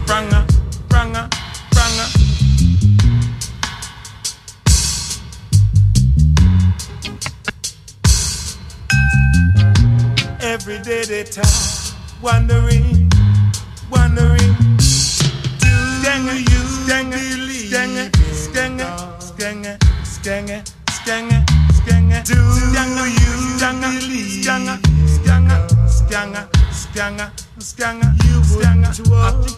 Franga, franga, franga. Every day they talk, wondering, wondering. Do you believe? Skanga, skanga, skanga, skanga, skanga, skanga. Do you believe? Skanga, skanga, skanga, skanga, skanga. You skanga.